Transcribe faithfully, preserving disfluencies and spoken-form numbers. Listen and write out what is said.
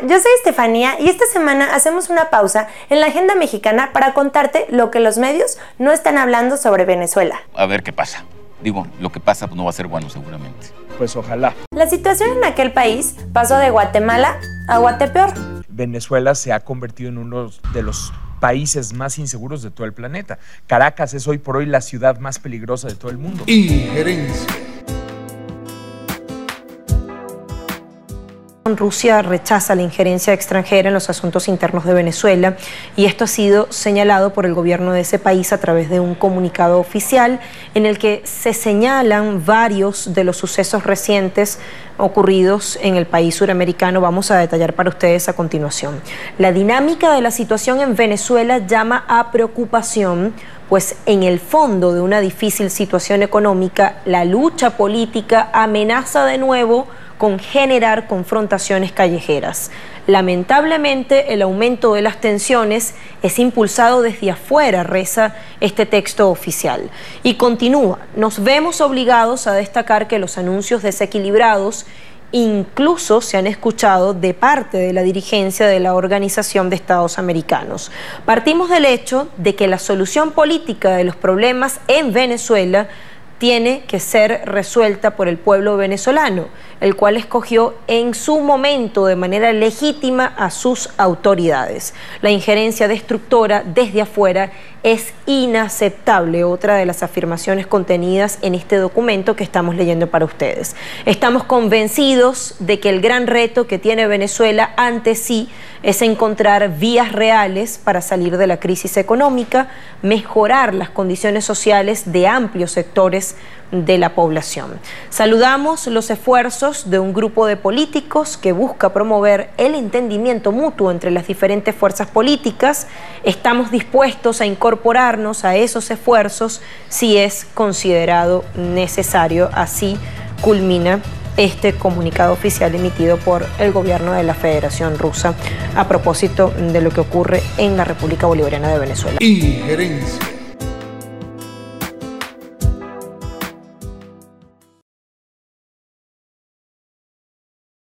yo soy Estefanía y esta semana hacemos una pausa en la agenda mexicana para contarte lo que los medios no están hablando sobre Venezuela. A ver qué pasa. Digo, lo que pasa pues, no va a ser bueno seguramente. Pues ojalá. La situación en aquel país pasó de Guatemala a Guatepeor. Venezuela se ha convertido en uno de los países más inseguros de todo el planeta. Caracas es hoy por hoy la ciudad más peligrosa de todo el mundo. Injerencia. Rusia rechaza la injerencia extranjera en los asuntos internos de Venezuela y esto ha sido señalado por el gobierno de ese país a través de un comunicado oficial en el que se señalan varios de los sucesos recientes ocurridos en el país suramericano. Vamos a detallar para ustedes a continuación. La dinámica de la situación en Venezuela llama a preocupación, pues en el fondo de una difícil situación económica, la lucha política amenaza de nuevo con generar confrontaciones callejeras. Lamentablemente, el aumento de las tensiones es impulsado desde afuera, reza este texto oficial. Y continúa, nos vemos obligados a destacar que los anuncios desequilibrados incluso se han escuchado de parte de la dirigencia de la Organización de Estados Americanos. Partimos del hecho de que la solución política de los problemas en Venezuela tiene que ser resuelta por el pueblo venezolano, el cual escogió en su momento de manera legítima a sus autoridades. La injerencia destructora desde afuera es inaceptable, otra de las afirmaciones contenidas en este documento que estamos leyendo para ustedes. Estamos convencidos de que el gran reto que tiene Venezuela ante sí es encontrar vías reales para salir de la crisis económica, mejorar las condiciones sociales de amplios sectores de la población. Saludamos los esfuerzos de un grupo de políticos que busca promover el entendimiento mutuo entre las diferentes fuerzas políticas. Estamos dispuestos a incorporarnos a esos esfuerzos si es considerado necesario. Así culmina este comunicado oficial emitido por el gobierno de la Federación Rusa a propósito de lo que ocurre en la República Bolivariana de Venezuela. Injerencia.